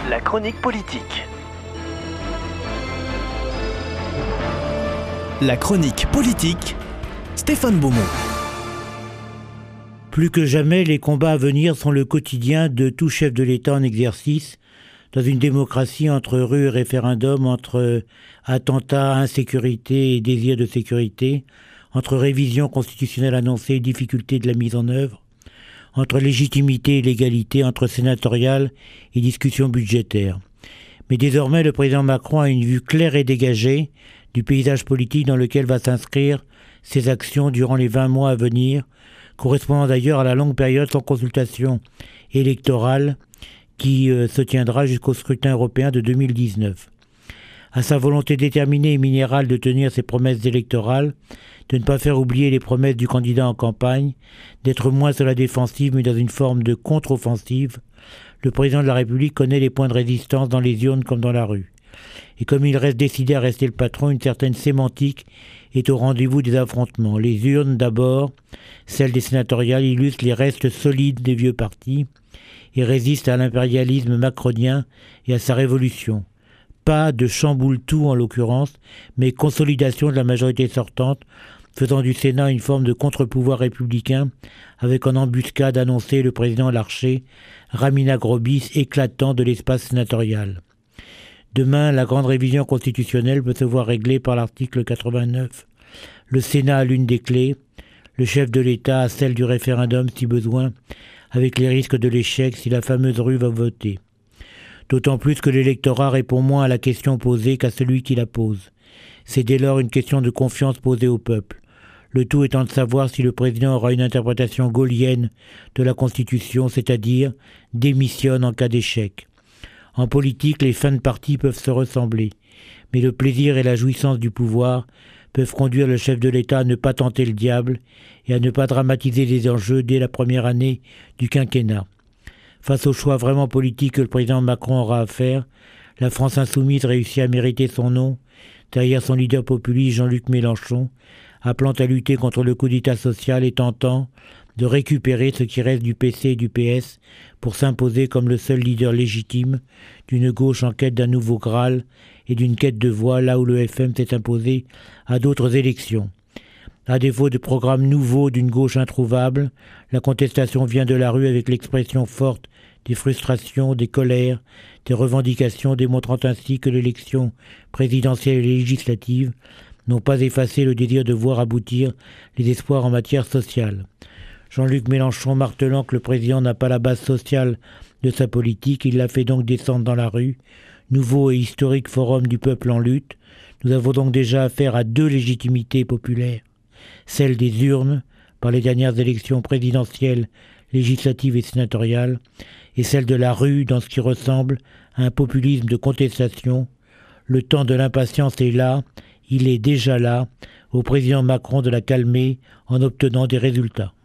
La chronique politique. La chronique politique, Stéphane Beaumont. Plus que jamais, les combats à venir sont le quotidien de tout chef de l'État en exercice, dans une démocratie entre rues et référendum, entre attentats, insécurité et désir de sécurité, entre révision constitutionnelle annoncée et difficulté de la mise en œuvre, entre légitimité et légalité, entre sénatoriale et discussion budgétaire. Mais désormais, le président Macron a une vue claire et dégagée du paysage politique dans lequel va s'inscrire ses actions durant les 20 mois à venir, correspondant d'ailleurs à la longue période sans consultation électorale qui se tiendra jusqu'au scrutin européen de 2019. À sa volonté déterminée et minérale de tenir ses promesses électorales, de ne pas faire oublier les promesses du candidat en campagne, d'être moins sur la défensive mais dans une forme de contre-offensive, le président de la République connaît les points de résistance dans les urnes comme dans la rue. Et comme il reste décidé à rester le patron, une certaine sémantique est au rendez-vous des affrontements. Les urnes d'abord, celles des sénatoriales, illustrent les restes solides des vieux partis et résistent à l'impérialisme macronien et à sa révolution. Pas de chamboule-tout en l'occurrence, mais consolidation de la majorité sortante, faisant du Sénat une forme de contre-pouvoir républicain, avec en embuscade annoncé le président Larcher, Ramina Grobis éclatant de l'espace sénatorial. Demain, la grande révision constitutionnelle peut se voir réglée par l'article 89. Le Sénat a l'une des clés, le chef de l'État a celle du référendum si besoin, avec les risques de l'échec si la fameuse rue va voter. D'autant plus que l'électorat répond moins à la question posée qu'à celui qui la pose. C'est dès lors une question de confiance posée au peuple. Le tout étant de savoir si le président aura une interprétation gaullienne de la Constitution, c'est-à-dire démissionne en cas d'échec. En politique, les fins de parti peuvent se ressembler, mais le plaisir et la jouissance du pouvoir peuvent conduire le chef de l'État à ne pas tenter le diable et à ne pas dramatiser les enjeux dès la première année du quinquennat. Face au choix vraiment politique que le président Macron aura à faire, la France insoumise réussit à mériter son nom, derrière son leader populiste Jean-Luc Mélenchon, appelant à lutter contre le coup d'État social et tentant de récupérer ce qui reste du PC et du PS pour s'imposer comme le seul leader légitime d'une gauche en quête d'un nouveau Graal et d'une quête de voix là où le FM s'est imposé à d'autres élections. À défaut de programme nouveau d'une gauche introuvable, la contestation vient de la rue avec l'expression forte des frustrations, des colères, des revendications, démontrant ainsi que l'élection présidentielle et législative n'ont pas effacé le désir de voir aboutir les espoirs en matière sociale. Jean-Luc Mélenchon martelant que le président n'a pas la base sociale de sa politique, il l'a fait donc descendre dans la rue. Nouveau et historique forum du peuple en lutte, nous avons donc déjà affaire à deux légitimités populaires. Celle des urnes, par les dernières élections présidentielles, législatives et sénatoriales, et celle de la rue dans ce qui ressemble à un populisme de contestation. Le temps de l'impatience est là, il est déjà là, au président Macron de la calmer en obtenant des résultats.